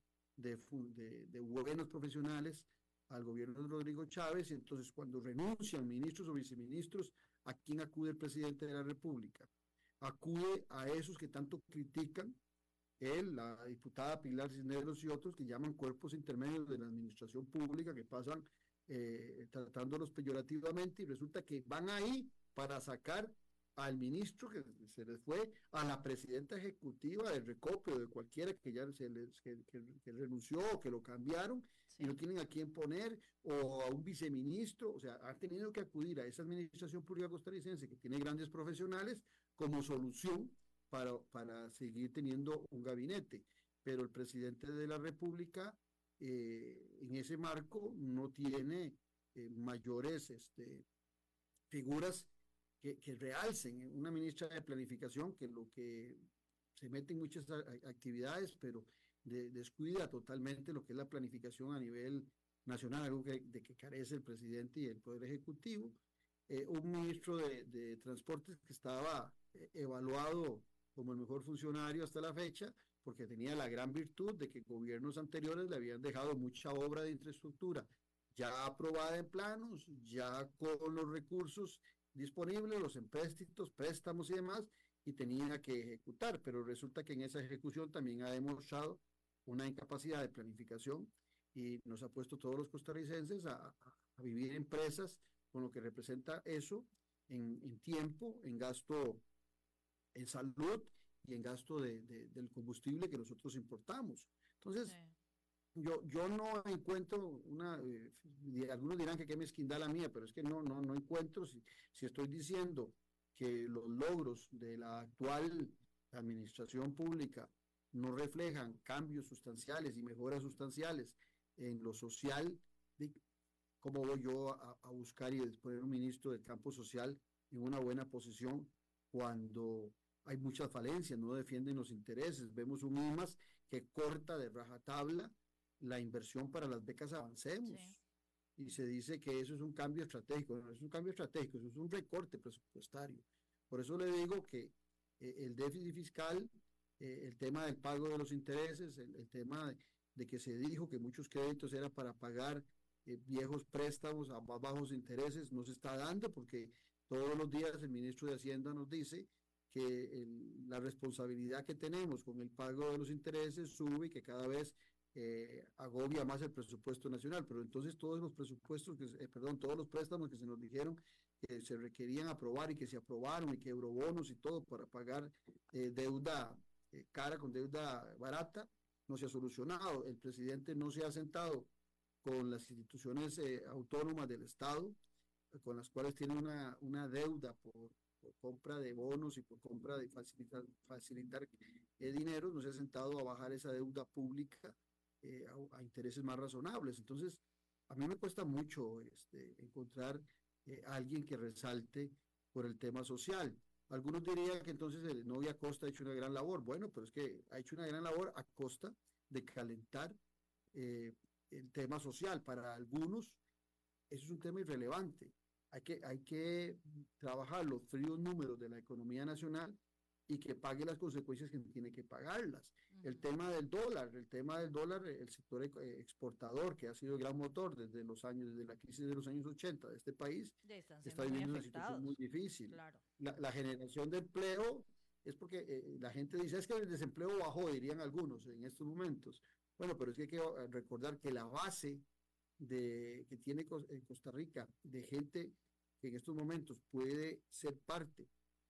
de buenos profesionales al gobierno de Rodrigo Chávez, y entonces cuando renuncian ministros o viceministros, ¿a quién acude el presidente de la República? Acude a esos que tanto critican, él, la diputada Pilar Cisneros y otros que llaman cuerpos intermedios de la administración pública, que pasan tratándolos peyorativamente, y resulta que van ahí para sacar al ministro que se les fue, a la presidenta ejecutiva del Recope o de cualquiera que ya que renunció o que lo cambiaron, y no tienen a quién poner, o a un viceministro. O sea, han tenido que acudir a esa administración pública costarricense que tiene grandes profesionales como solución para seguir teniendo un gabinete. Pero el presidente de la República en ese marco no tiene mayores figuras que realcen. Una ministra de planificación que lo que se mete en muchas actividades, pero descuida totalmente lo que es la planificación a nivel nacional, algo de que carece el presidente y el Poder Ejecutivo. Un ministro de Transportes que estaba evaluado como el mejor funcionario hasta la fecha, porque tenía la gran virtud de que gobiernos anteriores le habían dejado mucha obra de infraestructura ya aprobada en planos, ya con los recursos disponibles, los empréstitos, préstamos y demás, y tenía que ejecutar, pero resulta que en esa ejecución también ha demostrado una incapacidad de planificación, y nos ha puesto todos los costarricenses a vivir en presas, con lo que representa eso en tiempo, en gasto en salud y en gasto del combustible que nosotros importamos. Entonces, yo no encuentro algunos dirán que qué mezquindad la mía, pero es que no encuentro, si estoy diciendo que los logros de la actual administración pública no reflejan cambios sustanciales y mejoras sustanciales en lo social, ¿cómo voy yo a buscar y poner un ministro del campo social en una buena posición cuando hay muchas falencias, no defienden los intereses? Vemos un IMAS que corta de rajatabla la inversión para las becas Avancemos, y se dice que eso es un cambio estratégico. No es un cambio estratégico, eso es un recorte presupuestario. Por eso le digo que el déficit fiscal, el tema del pago de los intereses, el tema de que se dijo que muchos créditos era para pagar viejos préstamos a más bajos intereses, no se está dando, porque todos los días el ministro de Hacienda nos dice que la responsabilidad que tenemos con el pago de los intereses sube y que cada vez agobia más el presupuesto nacional. Pero entonces todos los presupuestos, todos los préstamos que se nos dijeron que se requerían aprobar y que se aprobaron, y que eurobonos y todo para pagar deuda cara con deuda barata, no se ha solucionado. El presidente no se ha sentado con las instituciones autónomas del Estado, con las cuales tiene una deuda por compra de bonos y por compra de facilitar dinero. No se ha sentado a bajar esa deuda pública a intereses más razonables. Entonces, a mí me cuesta mucho encontrar a alguien que resalte por el tema social. Algunos dirían que entonces el Novia Costa ha hecho una gran labor. Bueno, pero es que ha hecho una gran labor a costa de calentar el tema social. Para algunos, eso es un tema irrelevante. Hay que trabajar los fríos números de la economía nacional y que pague las consecuencias que tiene que pagarlas. El tema del dólar, el sector exportador, que ha sido el gran motor desde la crisis de los años 80 de este país, está viviendo una situación muy difícil. Claro. La generación de empleo es porque la gente dice, es que el desempleo bajó, dirían algunos en estos momentos. Bueno, pero es que hay que recordar que la base que tiene Costa Rica de gente que en estos momentos puede ser parte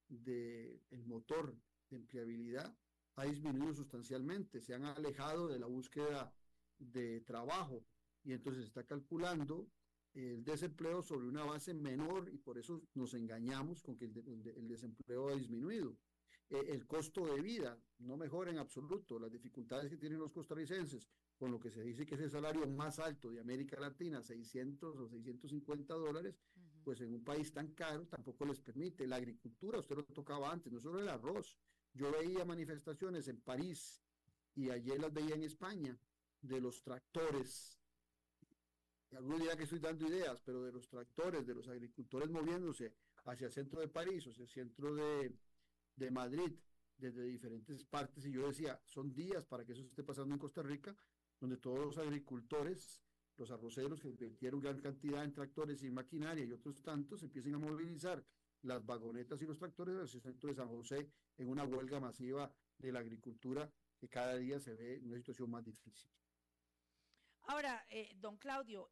del motor de empleabilidad ha disminuido sustancialmente. Se han alejado de la búsqueda de trabajo, y entonces se está calculando el desempleo sobre una base menor, y por eso nos engañamos con que el desempleo ha disminuido. El costo de vida no mejora en absoluto. Las dificultades que tienen los costarricenses, con lo que se dice que es el salario más alto de América Latina, 600 o 650 dólares, pues en un país tan caro tampoco les permite. La agricultura, usted lo tocaba antes, no solo el arroz. Yo veía manifestaciones en París y ayer las veía en España de los tractores algunos dirán que estoy dando ideas, pero de los tractores, de los agricultores moviéndose hacia el centro de París, o hacia el centro de Madrid, desde diferentes partes, y yo decía, son días para que eso esté pasando en Costa Rica, donde todos los agricultores, los arroceros que invirtieron gran cantidad en tractores y maquinaria y otros tantos, empiecen a movilizar las vagonetas y los tractores hacia el centro de San José en una huelga masiva de la agricultura que cada día se ve en una situación más difícil. Ahora, don Claudio,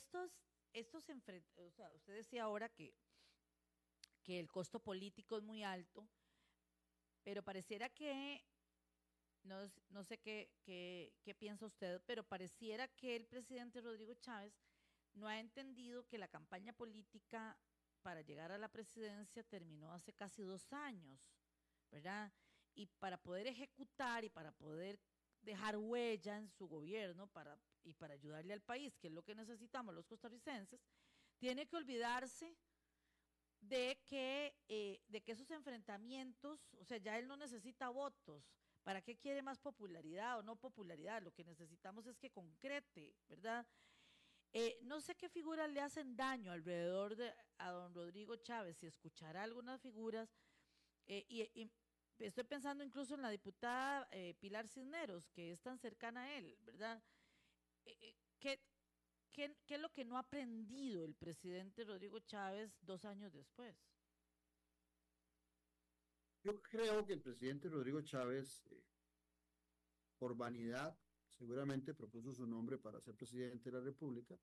o sea, usted decía ahora que el costo político es muy alto, pero pareciera que, no sé qué piensa usted, pero pareciera que el presidente Rodrigo Chávez no ha entendido que la campaña política para llegar a la presidencia terminó hace casi 2 años, ¿verdad? Y para poder ejecutar y para poder dejar huella en su gobierno y para ayudarle al país, que es lo que necesitamos los costarricenses, tiene que olvidarse de que esos enfrentamientos, o sea, ya él no necesita votos. ¿Para qué quiere más popularidad o no popularidad? Lo que necesitamos es que concrete, ¿verdad? No sé qué figuras le hacen daño alrededor a don Rodrigo Chávez, si escuchará algunas figuras, y estoy pensando incluso en la diputada Pilar Cisneros, que es tan cercana a él, ¿verdad? ¿Qué es lo que no ha aprendido el presidente Rodrigo Chávez 2 años después? Yo creo que el presidente Rodrigo Chávez, por vanidad, seguramente propuso su nombre para ser presidente de la República,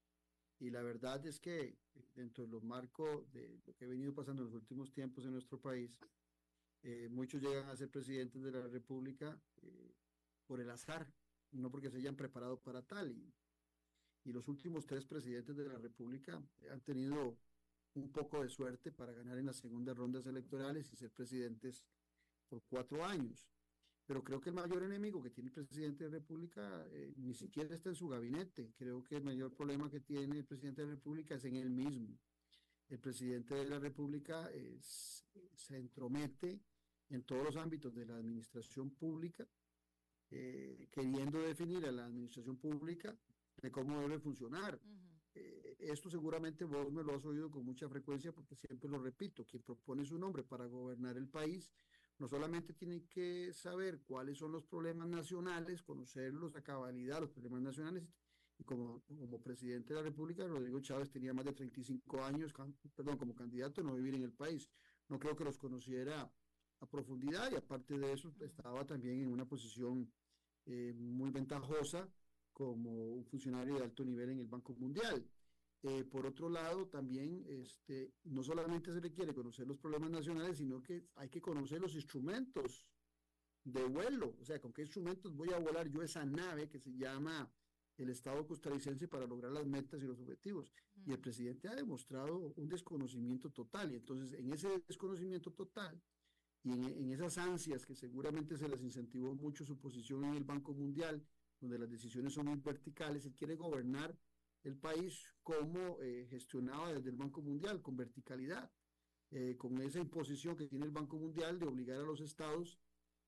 y la verdad es que dentro de los marcos de lo que ha venido pasando en los últimos tiempos en nuestro país, muchos llegan a ser presidentes de la República por el azar, no porque se hayan preparado para tal, y los últimos 3 presidentes de la República han tenido un poco de suerte para ganar en las segundas rondas electorales y ser presidentes por 4 años. Pero creo que el mayor enemigo que tiene el presidente de la República ni siquiera está en su gabinete. Creo que el mayor problema que tiene el presidente de la República es en él mismo. El presidente de la República se entromete en todos los ámbitos de la administración pública, queriendo definir a la administración pública de cómo debe funcionar. Esto seguramente vos me lo has oído con mucha frecuencia porque siempre lo repito, quien propone su nombre para gobernar el país no solamente tiene que saber cuáles son los problemas nacionales, conocerlos a cabalidad, los problemas nacionales, y como presidente de la República, Rodrigo Chávez tenía más de 35 años, como candidato, no vivir en el país. No creo que los conociera a profundidad, y aparte de eso estaba también en una posición muy ventajosa como un funcionario de alto nivel en el Banco Mundial. Por otro lado, también no solamente se requiere conocer los problemas nacionales, sino que hay que conocer los instrumentos de vuelo, o sea, con qué instrumentos voy a volar yo esa nave que se llama el Estado costarricense para lograr las metas y los objetivos. Y el presidente ha demostrado un desconocimiento total, y entonces en ese desconocimiento total y en esas ansias que seguramente se les incentivó mucho su posición en el Banco Mundial, donde las decisiones son muy verticales, él quiere gobernar el país como gestionaba desde el Banco Mundial, con verticalidad, con esa imposición que tiene el Banco Mundial de obligar a los estados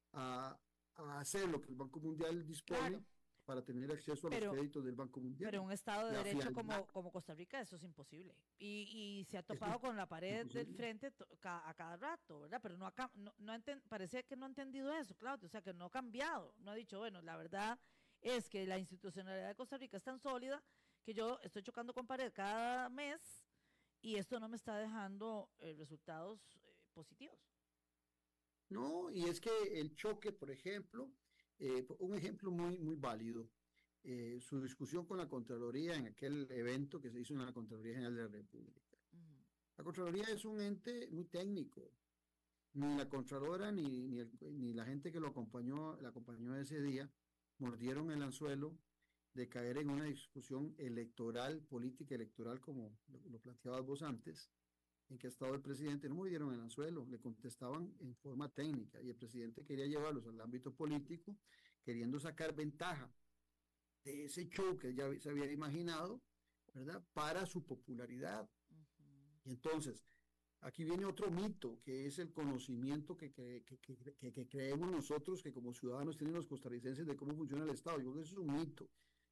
a hacer lo que el Banco Mundial dispone, claro, para tener acceso a los créditos del Banco Mundial. Pero un Estado de Derecho como Costa Rica, eso es imposible. Y se ha topado con la pared del frente a cada rato, ¿verdad? Pero parece que no ha entendido eso, Claudio, o sea, que no ha cambiado, no ha dicho, bueno, la verdad es que la institucionalidad de Costa Rica es tan sólida que yo estoy chocando con pared cada mes y esto no me está dejando resultados positivos. No, y es que el choque, por ejemplo, un ejemplo muy, muy válido, su discusión con la Contraloría en aquel evento que se hizo en la Contraloría General de la República. La Contraloría es un ente muy técnico. Ni la Contralora ni la gente que la acompañó ese día mordieron el anzuelo de caer en una discusión electoral, política electoral, como lo planteabas vos antes, en que ha estado el presidente. No mordieron el anzuelo, le contestaban en forma técnica, y el presidente quería llevarlos al ámbito político, queriendo sacar ventaja de ese show que ya se había imaginado, ¿verdad?, para su popularidad. Y entonces, aquí viene otro mito, que es el conocimiento que creemos nosotros, que como ciudadanos tienen los costarricenses de cómo funciona el Estado. Yo creo que eso es un mito.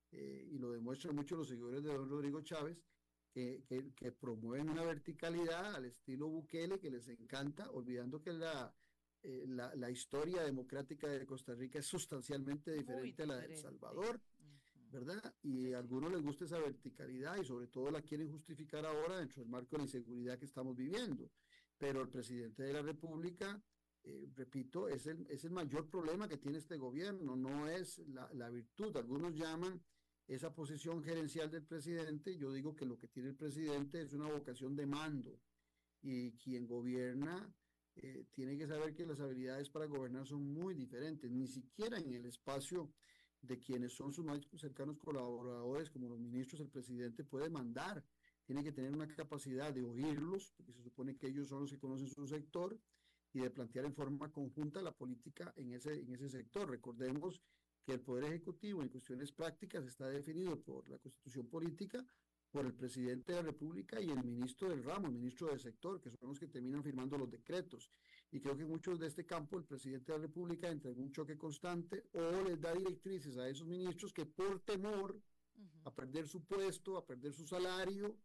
y lo demuestran mucho los seguidores de don Rodrigo Chávez, que promueven una verticalidad al estilo Bukele que les encanta, olvidando que la historia democrática de Costa Rica es sustancialmente diferente a la de El Salvador, ¿verdad? Y a algunos les gusta esa verticalidad y sobre todo la quieren justificar ahora dentro del marco de la inseguridad que estamos viviendo. Pero el presidente de la República, repito, es el mayor problema que tiene este gobierno, no es la virtud. Algunos llaman esa posición gerencial del presidente, yo digo que lo que tiene el presidente es una vocación de mando, y quien gobierna tiene que saber que las habilidades para gobernar son muy diferentes, ni siquiera en el espacio de quienes son sus más cercanos colaboradores, como los ministros, el presidente puede mandar, tiene que tener una capacidad de oírlos, porque se supone que ellos son los que conocen su sector, y de plantear en forma conjunta la política en ese sector. Recordemos que el Poder Ejecutivo en cuestiones prácticas está definido por la Constitución Política, por el Presidente de la República y el ministro del ramo, el ministro del sector, que son los que terminan firmando los decretos. Y creo que en muchos de este campo el Presidente de la República entra en un choque constante o les da directrices a esos ministros que por temor a perder su puesto, a perder su salario,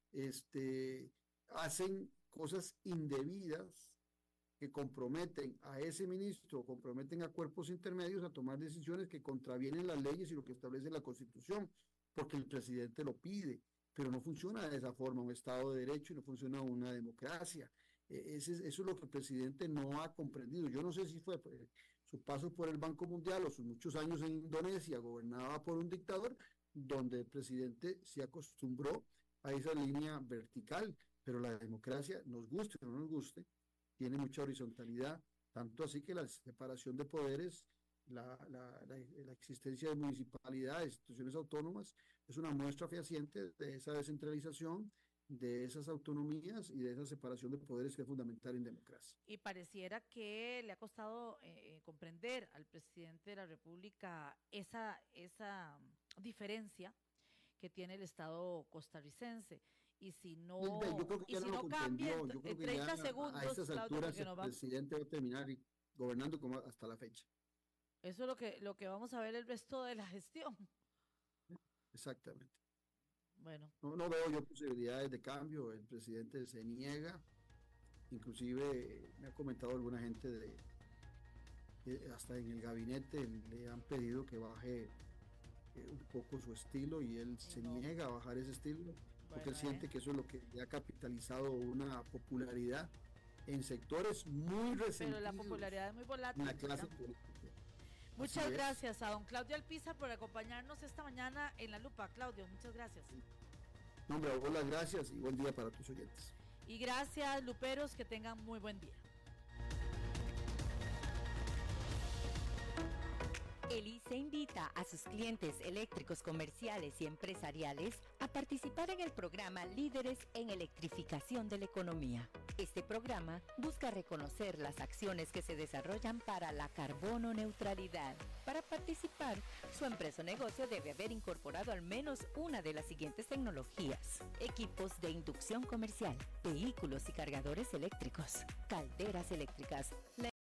hacen cosas indebidas que comprometen a ese ministro, comprometen a cuerpos intermedios a tomar decisiones que contravienen las leyes y lo que establece la Constitución, porque el presidente lo pide, pero no funciona de esa forma un Estado de Derecho y no funciona una democracia. Eso es lo que el presidente no ha comprendido. Yo no sé si fue su paso por el Banco Mundial o sus muchos años en Indonesia, gobernada por un dictador, donde el presidente se acostumbró a esa línea vertical, pero la democracia, nos guste o no nos guste, tiene mucha horizontalidad, tanto así que la separación de poderes, la existencia de municipalidades, instituciones autónomas, es una muestra fehaciente de esa descentralización, de esas autonomías y de esa separación de poderes que es fundamental en democracia. Y pareciera que le ha costado comprender al presidente de la República esa diferencia que tiene el Estado costarricense. Y si no, yo creo que y si no cambia en 30 segundos, a estas Claudio, alturas el presidente va a terminar gobernando como hasta la fecha. Eso es lo que vamos a ver el resto de la gestión. Exactamente. Bueno. No veo yo posibilidades de cambio, el presidente se niega, inclusive me ha comentado alguna gente hasta en el gabinete le han pedido que baje un poco su estilo y él se niega a bajar ese estilo. Porque él siente que eso es lo que le ha capitalizado una popularidad en sectores muy resentidos. Pero la popularidad es muy volátil. En la clase política. Muchas gracias a don Claudio Alpizar por acompañarnos esta mañana en La Lupa. Claudio, muchas gracias. No, hombre, a vos las gracias y buen día para tus oyentes. Y gracias, luperos, que tengan muy buen día. El ICE invita a sus clientes eléctricos comerciales y empresariales a participar en el programa Líderes en Electrificación de la Economía. Este programa busca reconocer las acciones que se desarrollan para la carbono neutralidad. Para participar, su empresa o negocio debe haber incorporado al menos una de las siguientes tecnologías: equipos de inducción comercial, vehículos y cargadores eléctricos, calderas eléctricas.